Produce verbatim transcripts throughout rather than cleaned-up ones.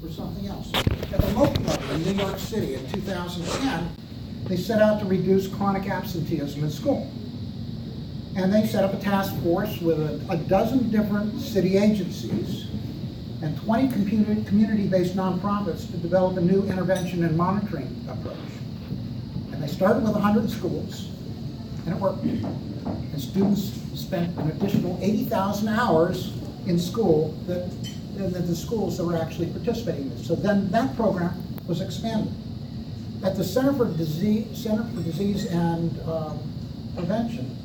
for something else. At the local level in New York City in two thousand ten, they set out to reduce chronic absenteeism in school. And they set up a task force with a, a dozen different city agencies and twenty community-based nonprofits to develop a new intervention and monitoring approach. And they started with one hundred schools, and it worked. And students spent an additional eighty thousand hours in school that, in the schools that were actually participating in this. So then that program was expanded. At the Center for Disease, Center for Disease and um, Prevention,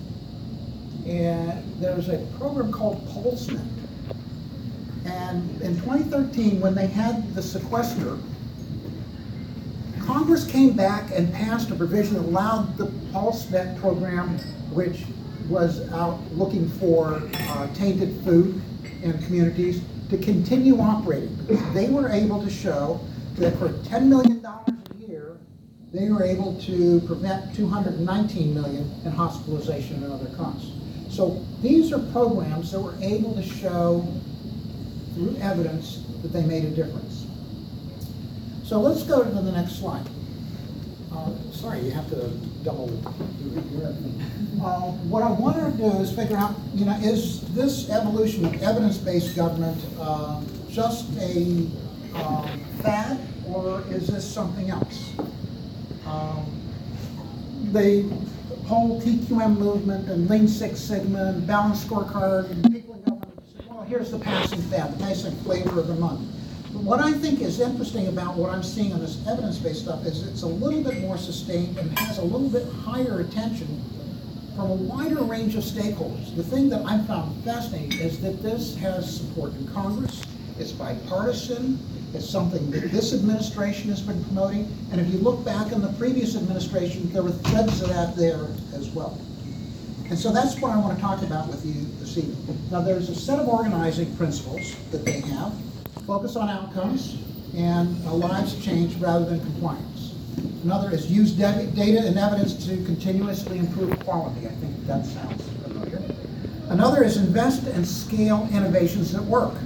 and there's a program called PulseNet. And in twenty thirteen, when they had the sequester, Congress came back and passed a provision that allowed the PulseNet program, which was out looking for uh, tainted food in communities, to continue operating. They were able to show that for ten million dollars a year, they were able to prevent two hundred nineteen million dollars in hospitalization and other costs. So these are programs that were able to show through evidence that they made a difference. So let's go to the next slide. Uh, sorry, you have to double your everything. Uh, what I want to do is figure out, you know, is this evolution of evidence-based government uh, just a uh, fad, or is this something else? Um, the whole T Q M movement and Lean Six Sigma and balanced scorecard and people in government say, well, here's the passing fad, the passing flavor of the month. But what I think is interesting about what I'm seeing on this evidence-based stuff is it's a little bit more sustained and has a little bit higher attention from a wider range of stakeholders. The thing that I found fascinating is that this has support in Congress, it's bipartisan, it's something that this administration has been promoting, and if you look back in the previous administration, there were threads of that there as well. And so that's what I want to talk about with you this evening. Now there's a set of organizing principles that they have. Focus on outcomes and uh, lives change rather than compliance. Another is use data and evidence to continuously improve quality. I think that sounds familiar. Another is invest and scale innovations that work,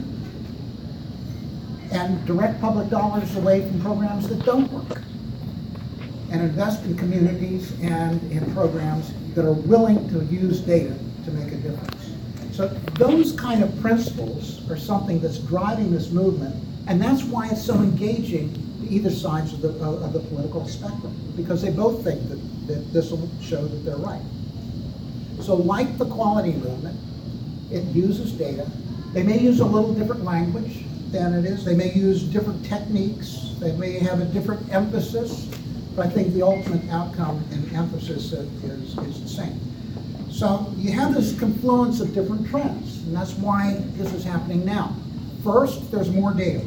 and direct public dollars away from programs that don't work, and invest in communities and in programs that are willing to use data to make a difference. So those kind of principles are something that's driving this movement, and that's why it's so engaging to either sides of the, uh, of the political spectrum, because they both think that, that this will show that they're right. So like the quality movement, it uses data. They may use a little different language than it is. They may use different techniques. They may have a different emphasis, but I think the ultimate outcome and emphasis is, is the same. So you have this confluence of different trends, and that's why this is happening now. First, there's more data.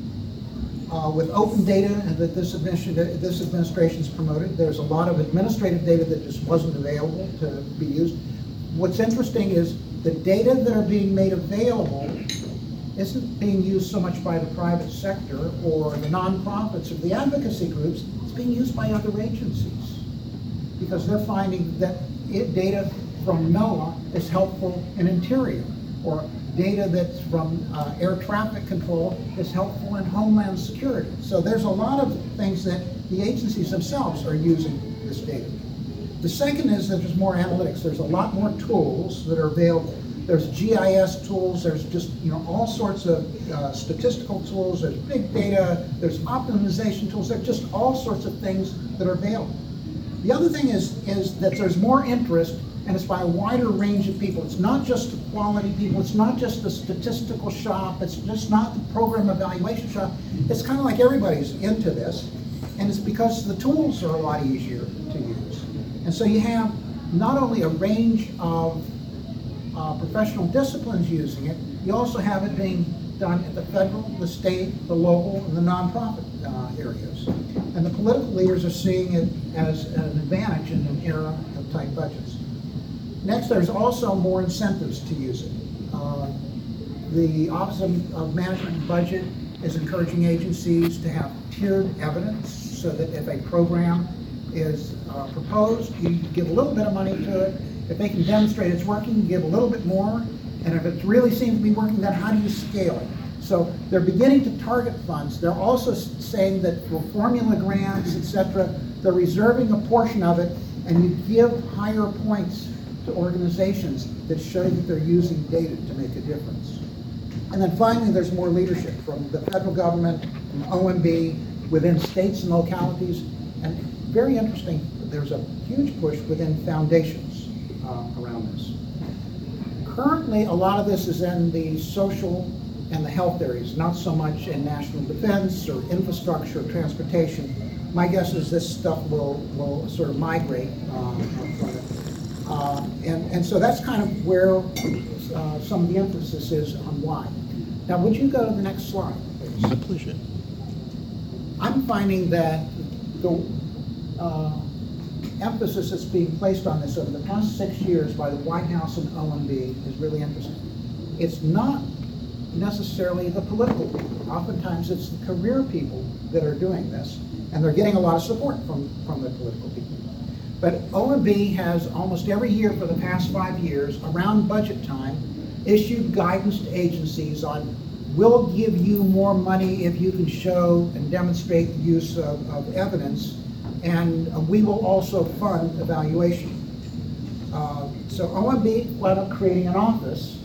Uh, with open data that this administration, this administration's promoted, there's a lot of administrative data that just wasn't available to be used. What's interesting is the data that are being made available isn't being used so much by the private sector or the nonprofits or the advocacy groups. It's being used by other agencies because they're finding that it, data from NOAA is helpful in interior, or data that's from uh, air traffic control is helpful in homeland security. So there's a lot of things that the agencies themselves are using this data. The second is that there's more analytics. There's a lot more tools that are available. There's G I S tools, there's just, you know, all sorts of uh, statistical tools, there's big data, there's optimization tools, there's just all sorts of things that are available. The other thing is, is that there's more interest, and it's by a wider range of people. It's not just the quality people, it's not just the statistical shop, it's just not the program evaluation shop. It's kind of like everybody's into this, and it's because the tools are a lot easier to use. And so you have not only a range of Uh, professional disciplines using it, you also have it being done at the federal, the state, the local, and the nonprofit uh, areas. And the political leaders are seeing it as an advantage in an era of tight budgets. Next, there's also more incentives to use it. Uh, the Office of, of Management and Budget is encouraging agencies to have tiered evidence so that if a program is uh, proposed, you give a little bit of money to it. If they can demonstrate it's working, give a little bit more. And if it really seems to be working, then how do you scale it? So they're beginning to target funds. They're also saying that for formula grants, et cetera, they're reserving a portion of it, and you give higher points to organizations that show that they're using data to make a difference. And then finally, there's more leadership from the federal government, from O M B, within states and localities, and very interesting, there's a huge push within foundations uh, around this. Currently, a lot of this is in the social and the health areas, not so much in national defense or infrastructure or transportation. My guess is this stuff will, will sort of migrate uh, from it. Uh, and, and so that's kind of where uh, some of the emphasis is on why. Now, would you go to the next slide, please? My pleasure. I'm finding that the uh, emphasis that's being placed on this over the past six years by the White House and O M B is really interesting. It's not necessarily the political people. Oftentimes it's the career people that are doing this, and they're getting a lot of support from, from the political people. But O M B has almost every year for the past five years, around budget time, issued guidance to agencies on, we'll give you more money if you can show and demonstrate the use of, of evidence, and uh, we will also fund evaluation. Uh, so O M B wound up creating an office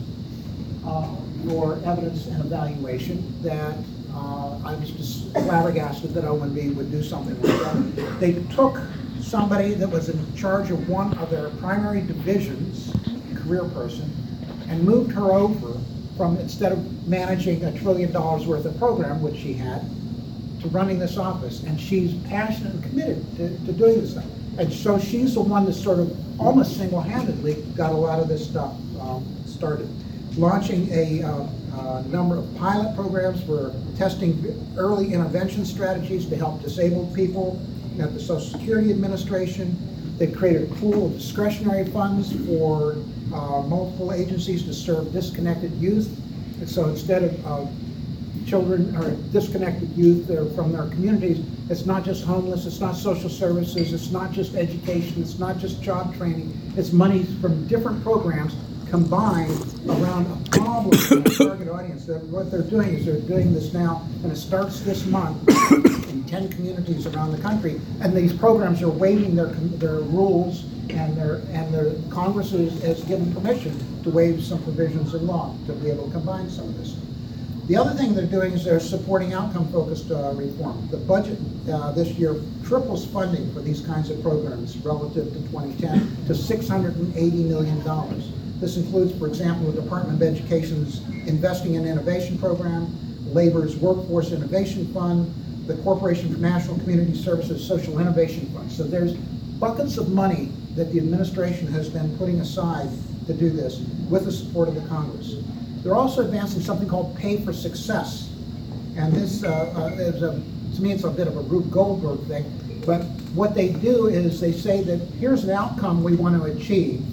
uh, for evidence and evaluation that uh, I was just flabbergasted that O M B would do something like that. They took somebody that was in charge of one of their primary divisions, a career person, and moved her over from, instead of managing a trillion dollars worth of program, which she had, to running this office. And she's passionate and committed to, to doing this thing. And so she's the one that sort of almost single-handedly got a lot of this stuff um, started. Launching a uh, uh, number of pilot programs for testing early intervention strategies to help disabled people at the Social Security Administration. They created a pool of discretionary funds for uh, multiple agencies to serve disconnected youth. And so instead of uh, children or disconnected youth that are from their communities, it's not just homeless, it's not social services, it's not just education, it's not just job training, it's money from different programs combined around a problem and a target audience. So what they're doing is they're doing this now, and it starts this month in ten communities around the country, and these programs are waiving their their rules, and their and their Congress is, has given permission to waive some provisions in law to be able to combine some of this. The other thing they're doing is they're supporting outcome-focused uh, reform. The budget uh, this year triples funding for these kinds of programs relative to twenty ten to six hundred eighty million dollars. This includes, for example, the Department of Education's Investing in Innovation program, Labor's Workforce Innovation Fund, the Corporation for National Community Services Social Innovation Fund. So there's buckets of money that the administration has been putting aside to do this with the support of the Congress. They're also advancing something called Pay for Success. And this uh, uh, is, a, to me, it's a bit of a Rube Goldberg thing. But what they do is they say that here's an outcome we want to achieve.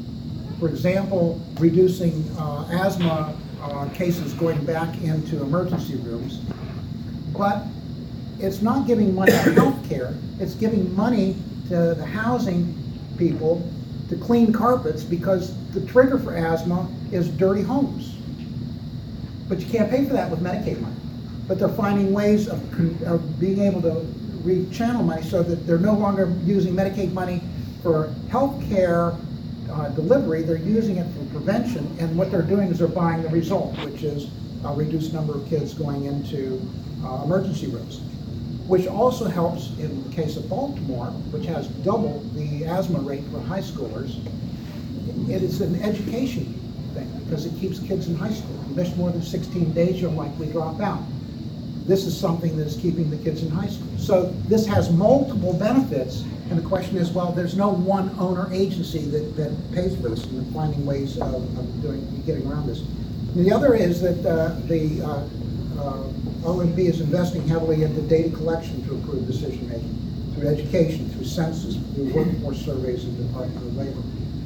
For example, reducing uh, asthma uh, cases going back into emergency rooms. But it's not giving money to health care. It's giving money to the housing people to clean carpets, because the trigger for asthma is dirty homes. But you can't pay for that with Medicaid money. But they're finding ways of, of being able to rechannel money so that they're no longer using Medicaid money for health care uh, delivery. They're using it for prevention, and what they're doing is they're buying the result, which is a reduced number of kids going into uh, emergency rooms, which also helps in the case of Baltimore, which has double the asthma rate for high schoolers. It is an education thing, because it keeps kids in high school. If you miss more than sixteen days, you'll likely drop out. This is something that is keeping the kids in high school. So this has multiple benefits, and the question is, well, there's no one owner agency that, that pays for this, and they're finding ways of, of doing, getting around this. And the other is that uh, the uh, uh, O M B is investing heavily into data collection to improve decision making, through education, through census, through workforce surveys and Department of Labor.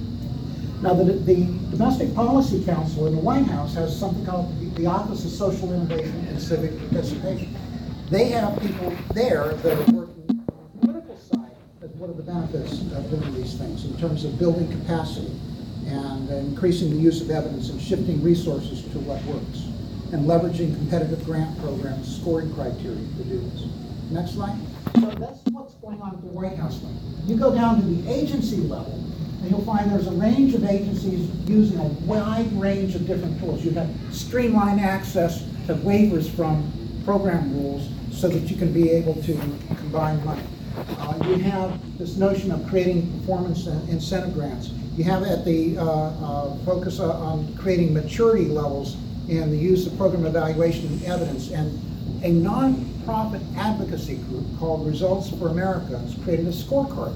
Now, the, the Domestic Policy Council in the White House has something called the, the Office of Social Innovation and Civic Participation. They have people there that are working on the political side as what are the benefits of doing these things in terms of building capacity and increasing the use of evidence and shifting resources to what works. and leveraging competitive grant programs, scoring criteria to do this. Next slide. So that's what's going on at the White House level. You go down to the agency level, and you'll find there's a range of agencies using a wide range of different tools. You've got streamlined access to waivers from program rules so that you can be able to combine money. Uh, you have this notion of creating performance and incentive grants. You have at the uh, uh, focus on creating maturity levels in the use of program evaluation and evidence, and a non-profit advocacy group called Results for America has created a scorecard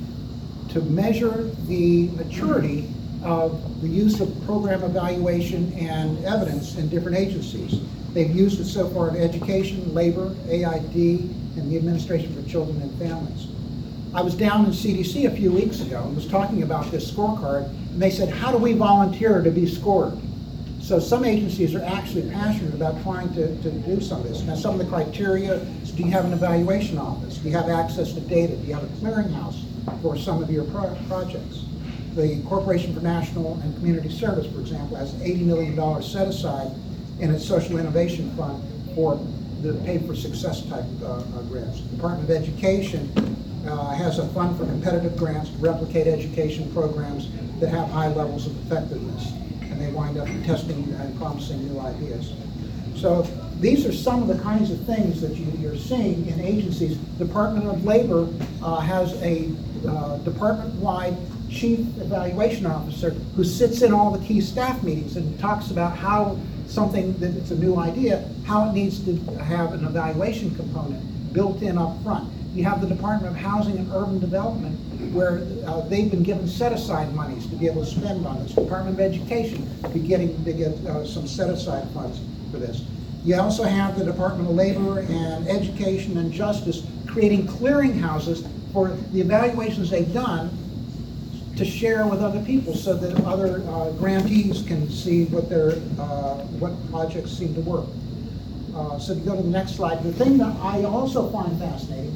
to measure the maturity of the use of program evaluation and evidence in different agencies. They've used it so far in education, labor, A I D, and the Administration for Children and Families. I was down in C D C a few weeks ago and was talking about this scorecard, and they said, how do we volunteer to be scored? So some agencies are actually passionate about trying to, to do some of this. Now, some of the criteria is, do you have an evaluation office? Do you have access to data? Do you have a clearinghouse for some of your pro projects? The Corporation for National and Community Service, for example, has eighty million dollars set aside in its Social Innovation Fund for the Pay for Success type uh, uh, grants. The Department of Education uh, has a fund for competitive grants to replicate education programs that have high levels of effectiveness, and they wind up testing and promising new ideas. So these are some of the kinds of things that you, you're seeing in agencies. Department of Labor uh, has a uh, department-wide chief evaluation officer who sits in all the key staff meetings and talks about how something that's a new idea, how it needs to have an evaluation component built in up front. You have the Department of Housing and Urban Development, where uh, they've been given set-aside monies to be able to spend on this. Department of Education be getting to get uh, some set-aside funds for this. You also have the Department of Labor and Education and Justice creating clearinghouses for the evaluations they've done to share with other people so that other uh, grantees can see what their uh, what projects seem to work. Uh, so if you go to the next slide, the thing that I also find fascinating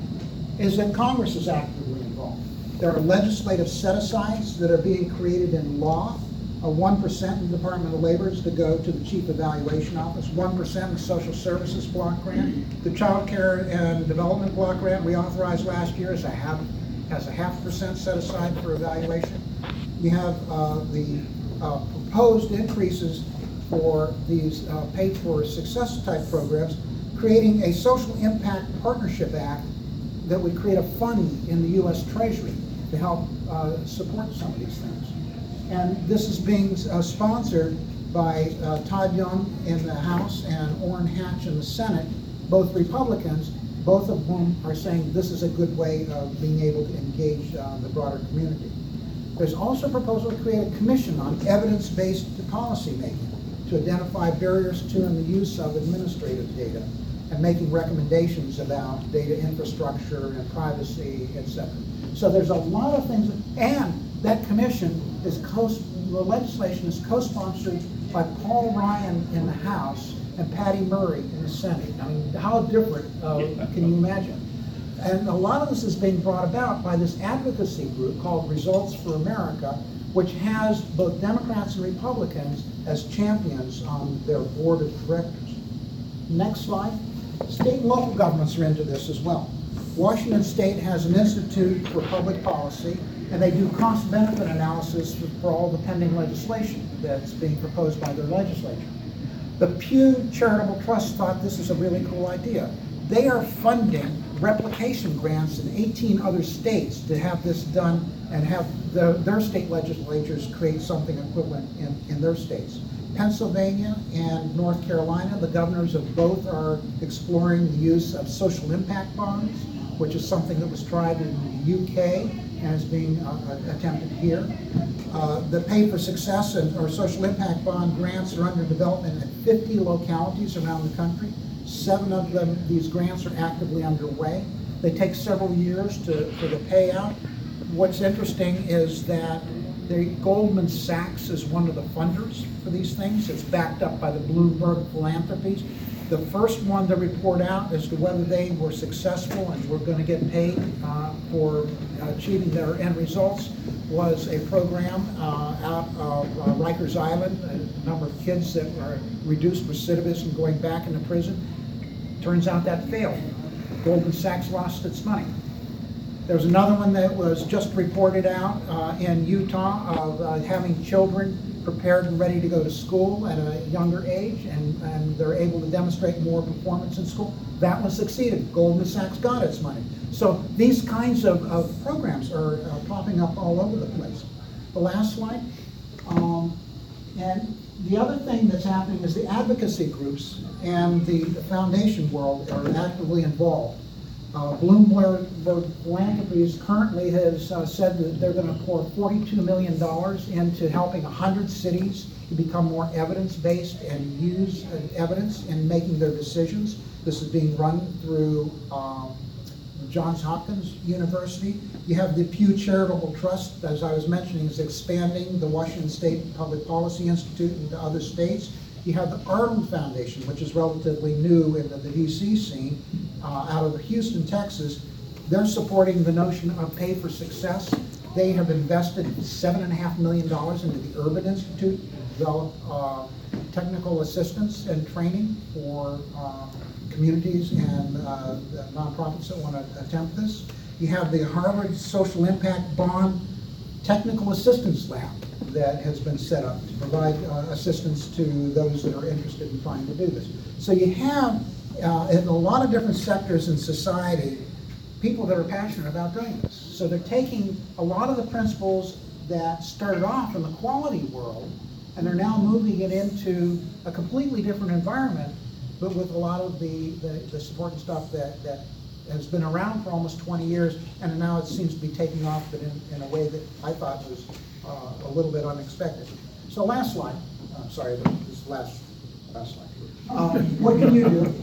is that Congress is actively involved. There are legislative set-asides that are being created in law. A one percent in the Department of Labor is to go to the Chief Evaluation Office, one percent in Social Services Block Grant. The Child Care and Development Block Grant we authorized last year is a half has a half percent set aside for evaluation. We have uh, the uh, proposed increases for these uh, Pay for Success type programs, creating a Social Impact Partnership Act that would create a fund in the U S Treasury to help uh, support some of these things. And this is being uh, sponsored by uh, Todd Young in the House and Orrin Hatch in the Senate, both Republicans, both of whom are saying this is a good way of being able to engage uh, the broader community. There's also a proposal to create a commission on evidence-based policy making to identify barriers to and the use of administrative data and making recommendations about data infrastructure and privacy, et cetera. So there's a lot of things, and that commission is co the legislation is co-sponsored by Paul Ryan in the House and Patty Murray in the Senate. I mean, how different uh, can you imagine? And a lot of this is being brought about by this advocacy group called Results for America, which has both Democrats and Republicans as champions on their board of directors. Next slide. State and local governments are into this as well. Washington State has an Institute for Public Policy, and they do cost-benefit analysis for, for all the pending legislation that's being proposed by their legislature. The Pew Charitable Trust thought this is a really cool idea. They are funding replication grants in eighteen other states to have this done and have the, their state legislatures create something equivalent in, in their states. Pennsylvania and North Carolina, the governors of both are exploring the use of social impact bonds, which is something that was tried in the U K and is being uh, attempted here. Uh, the Pay for Success and, or social impact bond grants are under development at fifty localities around the country. Seven of them, these grants are actively underway. They take several years to, for the payout. What's interesting is that the Goldman Sachs is one of the funders for these things. It's backed up by the Bloomberg Philanthropies. The first one to report out as to whether they were successful and were going to get paid uh, for achieving their end results was a program uh, out of uh, Rikers Island, a number of kids that were reduced recidivism going back into prison. Turns out that failed. Goldman Sachs lost its money. There was another one that was just reported out uh, in Utah of uh, having children prepared and ready to go to school at a younger age, and, and they're able to demonstrate more performance in school. That one succeeded. Goldman Sachs got its money. So these kinds of, of programs are uh, popping up all over the place. The last slide. Um, and the other thing that's happening is the advocacy groups and the, the foundation world are actively involved. Uh, Bloomberg Philanthropies currently has uh, said that they're going to pour forty-two million dollars into helping one hundred cities to become more evidence-based and use uh, evidence in making their decisions. This is being run through um, Johns Hopkins University. You have the Pew Charitable Trust, as I was mentioning, is expanding the Washington State Public Policy Institute into other states. You have the Arnold Foundation, which is relatively new into the D C scene, uh, out of Houston, Texas. They're supporting the notion of pay for success. They have invested seven and a half million dollars into the Urban Institute to develop uh, technical assistance and training for uh, communities and uh, nonprofits that want to attempt this. You have the Harvard Social Impact Bond Technical Assistance Lab that has been set up to provide uh, assistance to those that are interested in trying to do this. So you have, uh, in a lot of different sectors in society, people that are passionate about doing this. So they're taking a lot of the principles that started off in the quality world, and they're now moving it into a completely different environment, but with a lot of the, the, the support and stuff that, that has been around for almost twenty years, and now it seems to be taking off, but in, in a way that I thought was uh, a little bit unexpected. So last slide. Uh, sorry, this is last, last slide. Um, what can you do?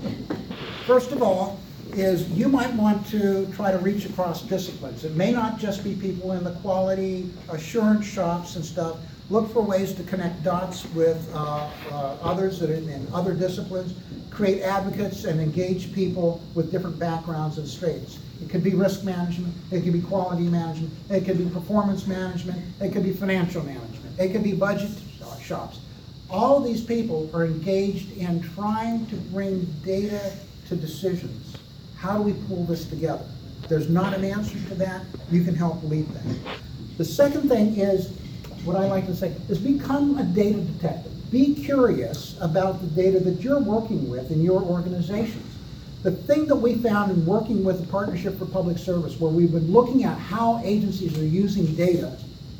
First of all, is you might want to try to reach across disciplines. It may not just be people in the quality assurance shops and stuff. Look for ways to connect dots with uh, uh, others that are in, in other disciplines. Create advocates and engage people with different backgrounds and strengths. It could be risk management, it could be quality management, it could be performance management, it could be financial management, it could be budget shops. All of these people are engaged in trying to bring data to decisions. How do we pull this together? If there's not an answer to that, you can help lead that. The second thing is, what I like to say, is become a data detective. Be curious about the data that you're working with in your organizations. The thing that we found in working with the Partnership for Public Service, where we've been looking at how agencies are using data,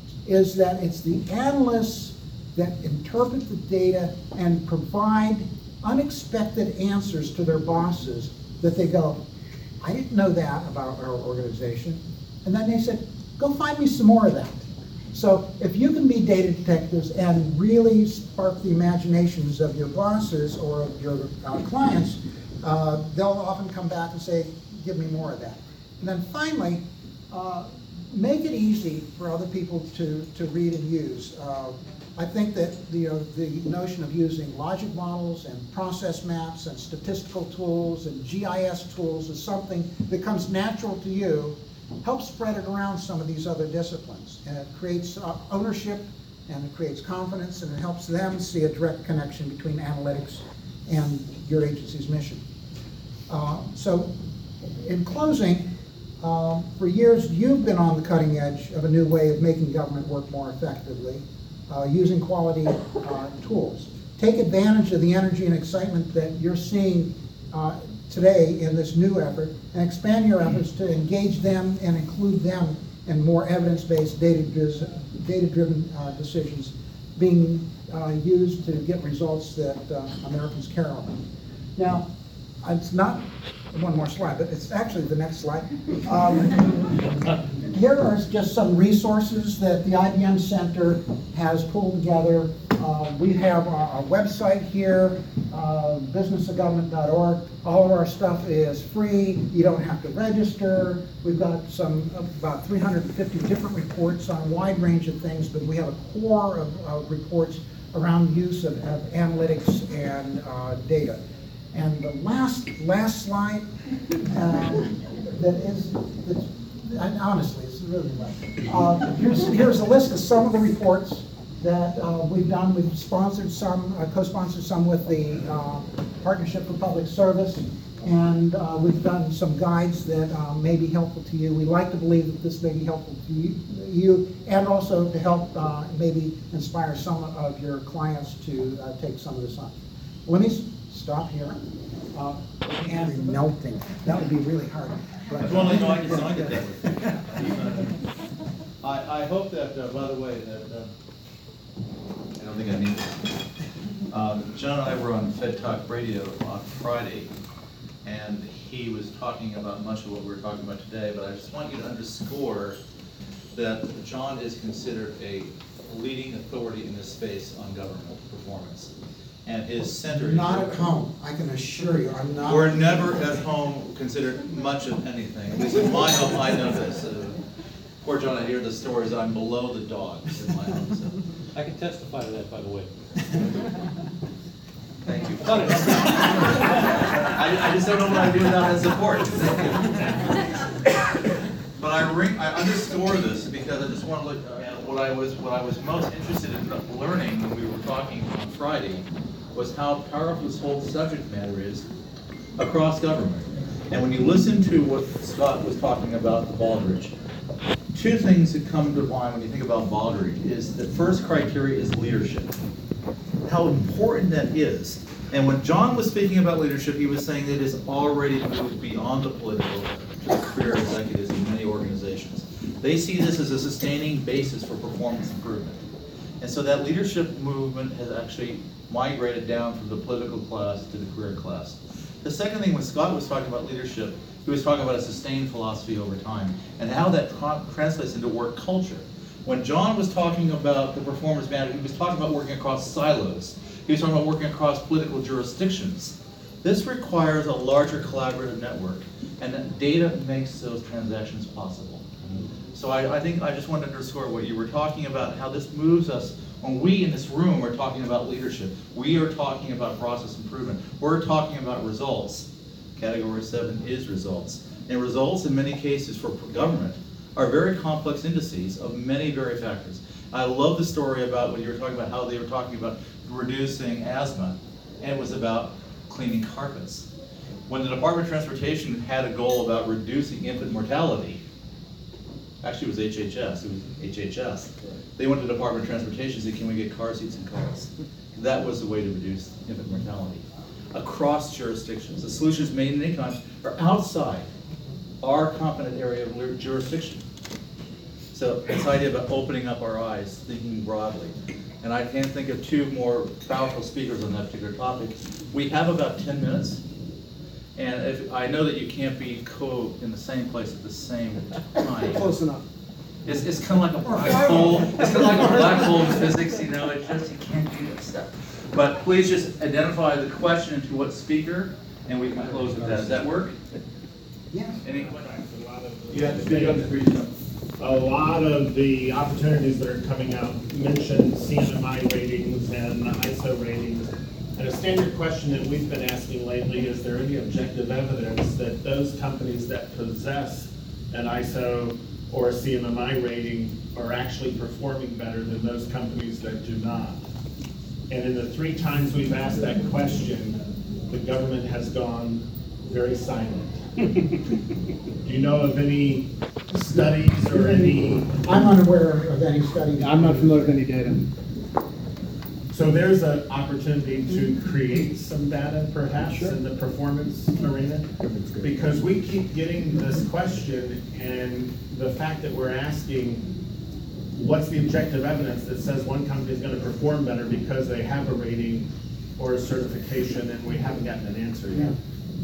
is that it's the analysts that interpret the data and provide unexpected answers to their bosses that they go, I didn't know that about our organization. And then they said, go find me some more of that. So if you can be data detectives and really spark the imaginations of your bosses or of your uh, clients, uh, they'll often come back and say, give me more of that. And then finally, uh, make it easy for other people to, to read and use. Uh, I think that the, you know, the notion of using logic models and process maps and statistical tools and G I S tools is something that comes natural to you. Help spread it around some of these other disciplines. And it creates uh, ownership, and it creates confidence, and it helps them see a direct connection between analytics and your agency's mission. Uh, so in closing, um, for years you've been on the cutting edge of a new way of making government work more effectively, uh, using quality uh, tools. Take advantage of the energy and excitement that you're seeing uh, today in this new effort, and expand your efforts to engage them and include them in more evidence-based, data-driven uh, decisions being uh, used to get results that uh, Americans care about. Now, it's not one more slide, but it's actually the next slide. Um, here are just some resources that the I B M Center has pulled together. Uh, we have our, our website here, uh, business of government dot org. All of our stuff is free. You don't have to register. We've got some about three hundred fifty different reports on a wide range of things, but we have a core of, of reports around use of, of analytics and uh, data. And the last, last slide, um, that is, that's, and honestly, it's really less. Uh, here's, here's a list of some of the reports that uh, we've done. We've sponsored some, uh, co-sponsored some with the uh, Partnership for Public Service, and uh, we've done some guides that uh, may be helpful to you. We like to believe that this may be helpful to you, you and also to help uh, maybe inspire some of your clients to uh, take some of this on. Let me s- stop here. Uh, and melting. That would be really hard. But Well, no, I designed it that way. I, I hope that, uh, by the way, that, uh, I don't think I need to. Um, John and I were on Fed Talk Radio on Friday, and he was talking about much of what we were talking about today, but I just want you to underscore that John is considered a leading authority in this space on government performance. And his center is... Not at home, I can assure you, I'm not. We're never at home considered much of anything. At least in my home, I know this. Uh, poor John, I hear the stories, I'm below the dogs in my home. So. I can testify to that, by the way. Thank you. I, I just don't know what I'd do without that support. But I ring, I underscore this because I just want to look at what I was, what I was most interested in learning when we were talking on Friday was how powerful this whole subject matter is across government. And when you listen to what Scott was talking about the Baldrige, two things that come to mind when you think about Baldrige is the first criteria is leadership. How important that is. And when John was speaking about leadership, he was saying that it has already moved beyond the political to the career executives in many organizations. They see this as a sustaining basis for performance improvement. And so that leadership movement has actually migrated down from the political class to the career class. The second thing, when Scott was talking about leadership, he was talking about a sustained philosophy over time and how that tra translates into work culture. When John was talking about the performance management, he was talking about working across silos. He was talking about working across political jurisdictions. This requires a larger collaborative network, and that data makes those transactions possible. So I, I think I just wanted to underscore what you were talking about, how this moves us. When we in this room are talking about leadership, we are talking about process improvement. We're talking about results. Category seven is results. And results in many cases for government are very complex indices of many very factors. I love the story about when you were talking about how they were talking about reducing asthma, and it was about cleaning carpets. When the Department of Transportation had a goal about reducing infant mortality, actually it was H H S, it was H H S. They went to the Department of Transportation and said, can we get car seats and cars? That was the way to reduce infant mortality. Across jurisdictions, the solutions made in any country are outside our competent area of jurisdiction. So this idea about opening up our eyes, thinking broadly. And I can't think of two more powerful speakers on that particular topic. We have about ten minutes. And if, I know that you can't be co in the same place at the same time. Close enough. It's, it's kind of like a black hole. It's kind of like a black hole in physics, you know, it's just, you can't do that stuff. But please just identify the question to what speaker, and we can close with that. Does that work? Yes. Any? You have to speak up to a lot of the opportunities that are coming out mention C M M I ratings and I S O ratings. And a standard question that we've been asking lately, is there any objective evidence that those companies that possess an I S O or a C M M I rating are actually performing better than those companies that do not? And in the three times we've asked that question, the government has gone very silent. Do you know of any studies or any? I'm unaware of any studies. I'm not familiar with any data. So there's an opportunity to create some data perhaps Sure. in the performance arena? Because we keep getting this question, and the fact that we're asking, what's the objective evidence that says one company is going to perform better because they have a rating or a certification, and we haven't gotten an answer yet.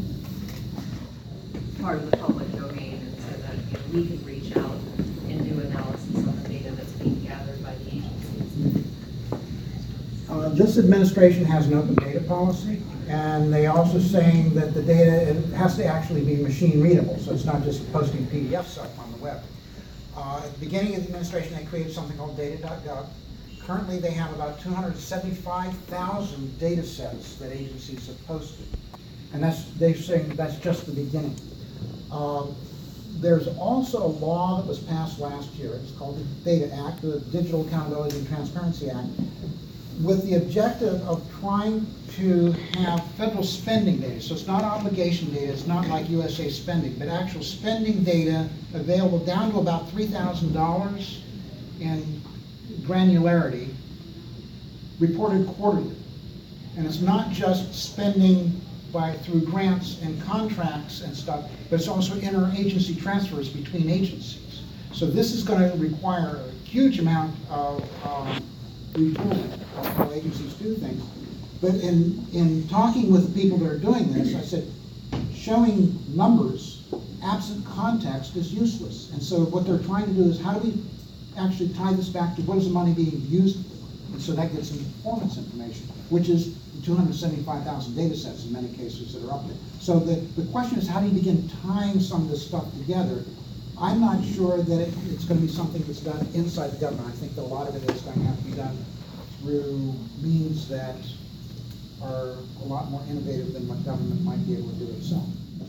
Part of the public domain, and so that, you know, we can reach out and do analysis on the data that's being gathered by the agencies. Uh, this administration has an open data policy, and they also saying that the data, it has to actually be machine readable, so it's not just posting P D Fs up on the web. Uh, at the beginning of the administration, they created something called data dot gov. Currently, they have about two hundred seventy-five thousand data sets that agencies have posted. And that's, they're saying that's just the beginning. Um, There's also a law that was passed last year, it's called the Data Act, the Digital Accountability and Transparency Act, with the objective of trying to have federal spending data. So it's not obligation data, it's not like U S A spending, but actual spending data available down to about three thousand dollars in granularity, reported quarterly. And it's not just spending by, through grants and contracts and stuff, but it's also interagency transfers between agencies. So this is going to require a huge amount of um, retooling of how agencies do things. But in, in talking with people that are doing this, I said, showing numbers absent context is useless. And so what they're trying to do is, how do we actually tie this back to what is the money being used for? And so that gets some performance information, which is the two hundred seventy-five thousand data sets in many cases that are up there. So the, the question is, how do you begin tying some of this stuff together? I'm not sure that it, it's going to be something that's done inside the government. I think that a lot of it is going to have to be done through means that are a lot more innovative than what government might be able to do itself.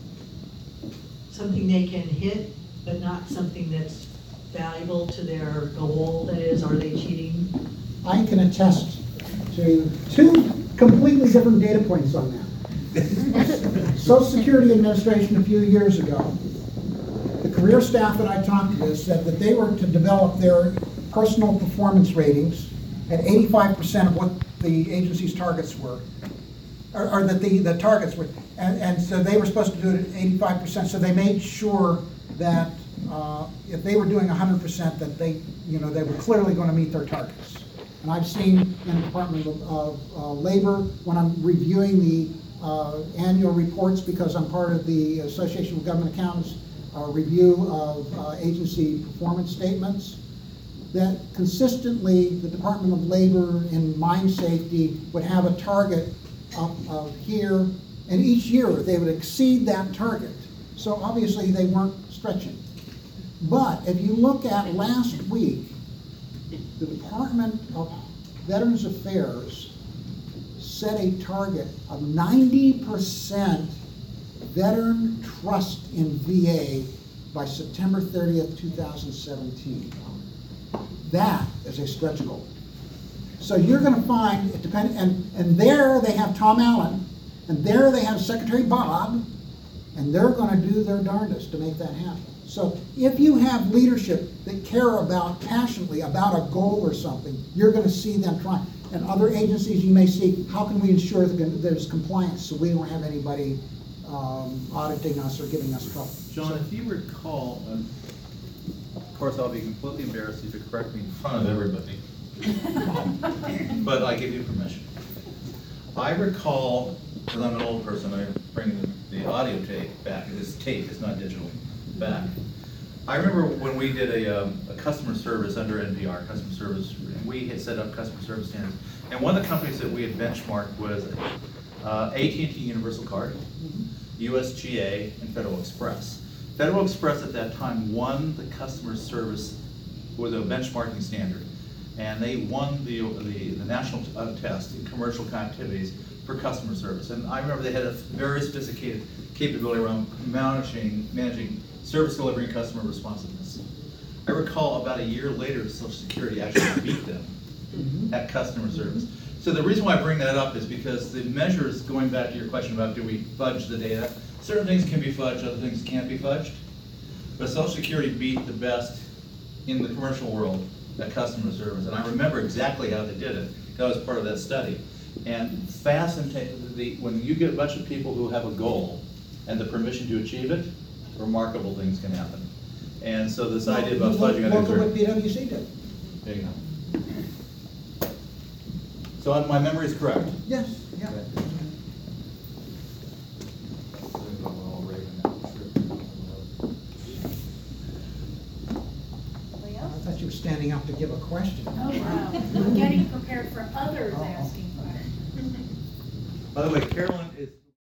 Something they can hit, but not something that's valuable to their goal, that is, are they cheating? I can attest to two completely different data points on that. Social Security Administration a few years ago, the career staff that I talked to said that they were to develop their personal performance ratings at eighty-five percent of what the agency's targets were, or, or that the, the targets were, and, and so they were supposed to do it at eighty-five percent, so they made sure that uh, if they were doing one hundred percent, that they, you know, they were clearly going to meet their targets. And I've seen in the Department of, of uh, Labor, when I'm reviewing the uh, annual reports, because I'm part of the Association of Government Accountants, uh, review of uh, agency performance statements, that consistently the Department of Labor in mine safety would have a target of, of here, and each year they would exceed that target. So obviously they weren't stretching. But if you look at last week, the Department of Veterans Affairs set a target of ninety percent veteran trust in V A by September thirtieth, two thousand seventeen. That is a stretch goal. So you're going to find, it depend, and, and there they have Tom Allen, and there they have Secretary Bob, and they're going to do their darndest to make that happen. So if you have leadership that care about passionately about a goal or something, you're going to see them trying. And other agencies, you may see, how can we ensure that there's compliance so we don't have anybody um, auditing us or giving us trouble? John, if you recall, um, of course I'll be completely embarrassed if you correct me in front of everybody, but I give you permission. I recall, because I'm an old person, I bring the, the audio tape back, it's tape, it's not digital, back. I remember when we did a, um, a customer service under N P R, customer service, we had set up customer service standards, and one of the companies that we had benchmarked was uh, A T and T Universal Card, U S G A, and Federal Express. Federal Express at that time won the customer service with a benchmarking standard, and they won the, the, the national uh, test in commercial activities for customer service. And I remember they had a very sophisticated capability around managing, managing service delivery and customer responsiveness. I recall about a year later, Social Security actually beat them mm-hmm. at customer service. So the reason why I bring that up is because the measures, going back to your question about do we fudge the data, certain things can be fudged, other things can't be fudged. But Social Security beat the best in the commercial world at customer service. And I remember exactly how they did it. That was part of that study. And fast and the, when you get a bunch of people who have a goal and the permission to achieve it, remarkable things can happen. And so this well, idea about fudging, look, look at what P W C did. There you go. So my memory is correct. Yes. Yeah. Okay. I thought you were standing up to give a question. Oh, wow. I'm getting prepared for others Uh-oh. asking questions. By the way, Carolyn is